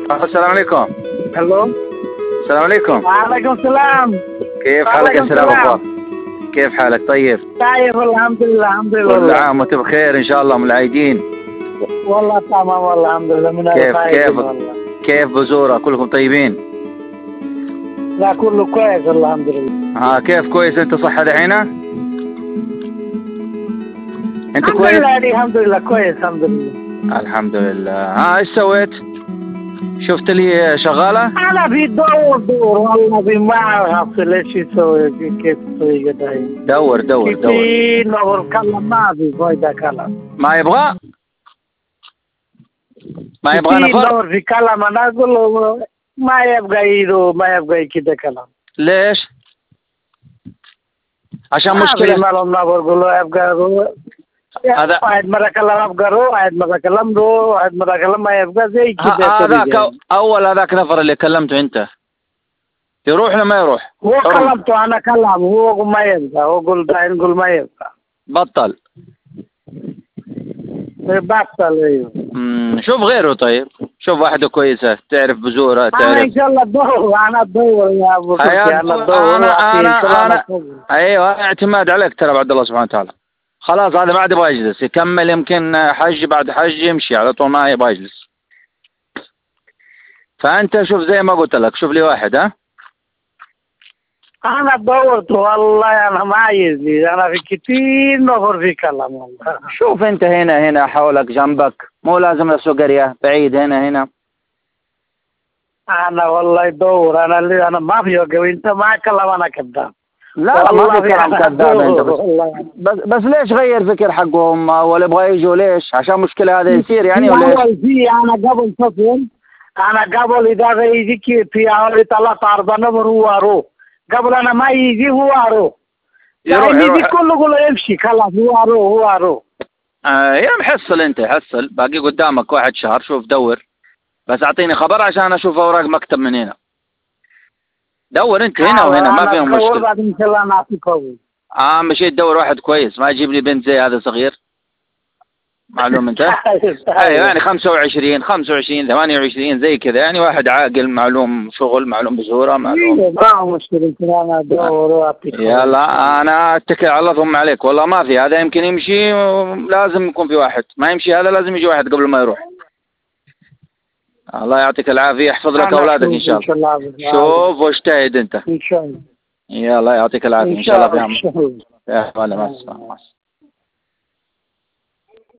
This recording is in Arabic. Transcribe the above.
السلام عليكم. الو. السلام عليكم. وعليكم السلام. كيف حالك يا سلام أبو؟ كيف حالك؟ طيب. طيب الحمد لله الحمد لله. كل عام وانت بخير ان شاء الله من العايدين. والله تمام والله الحمد لله من كيف والله. كيف بزورة؟ كلكم طيبين؟ لا كله كويس الحمد لله. كيف كويس انت صحة دحين؟ انت الحمد كويس؟ لله الحمد لله كويس الحمد لله. الحمد لله. ايش سويت؟ شفت لي شغالة؟ انا بدور والله ما اعرف ليش يسوي كيف يسوي كده. دور كثير نور كلام ما في فايدة كلام. ما يبغى كثير نفر؟ نور في كلام انا اقول له ما يبغى يدو ما يبغى كده كلام. ليش؟ عشان مشكلة. ما لهم نور له يبغى هذا واحد مرة كلام أبغى رو واحد مرة كلام رو واحد مرة كلام ما يبغى زي كده. هذاك هذاك نفر اللي كلمته انت يروح ولا ما يروح؟ هو كلمته أنا كلام هو ما يبغى هو قول داين قول ما يبغى. بطل. أيوه. شوف غيره طيب. شوف واحدة كويسة تعرف بزورة تعرف. أنا إن شاء الله أدور يا أبو سفيان أنا أدور. أنا أيوه اعتماد عليك ترى بعد الله سبحانه وتعالى. خلاص هذا ما عاد يبغى يجلس يكمل يمكن حج بعد حج يمشي على طول ما يبغى يجلس. فأنت شوف زي ما قلت لك شوف لي واحد. أنا دورت والله أنا ما عايزني أنا في كتير نفر في كلام والله. شوف أنت هنا حولك جنبك مو لازم لسه قرية بعيد هنا. أنا والله دور أنا ما في وقت أنت ما كلام أنا كذاب. لا ما في كلام كذاب انت بس ليش غير فكر حقهم ولا يبغى يجوا ليش؟ عشان مشكلة هذا يصير يعني ولا ايش؟ أنا قبل سفن أنا قبل إذا يجي في أول 3-4 نمر هو أروح قبل أنا ما يجي هو أروح يجي كله يمشي خلاص هو أروح. يا محصل انت حصل باقي قدامك 1 شهر شوف دور بس أعطيني خبر عشان أشوف أوراق مكتب من هنا. دور انت هنا وهنا ما فيهم مشكلة. بعد ان شاء الله نعطيك مشيت تدور واحد كويس ما يجيب لي بنت زي هذا صغير. معلوم انت؟ ايوه يعني 25 28 زي كذا يعني واحد عاقل معلوم شغل معلوم بزوره معلوم. ما مشكلة انا ادور واعطيك. يلا انا اتكل على الله ثم عليك والله ما في هذا يمكن يمشي لازم يكون في واحد ما يمشي هذا لازم يجي واحد قبل ما يروح. الله يعطيك العافية يحفظ لك أولادك إن شاء الله. شوف واجتهد أنت. إن شاء الله. يلا يعطيك العافية إن شاء الله. يا هلا مع السلامة.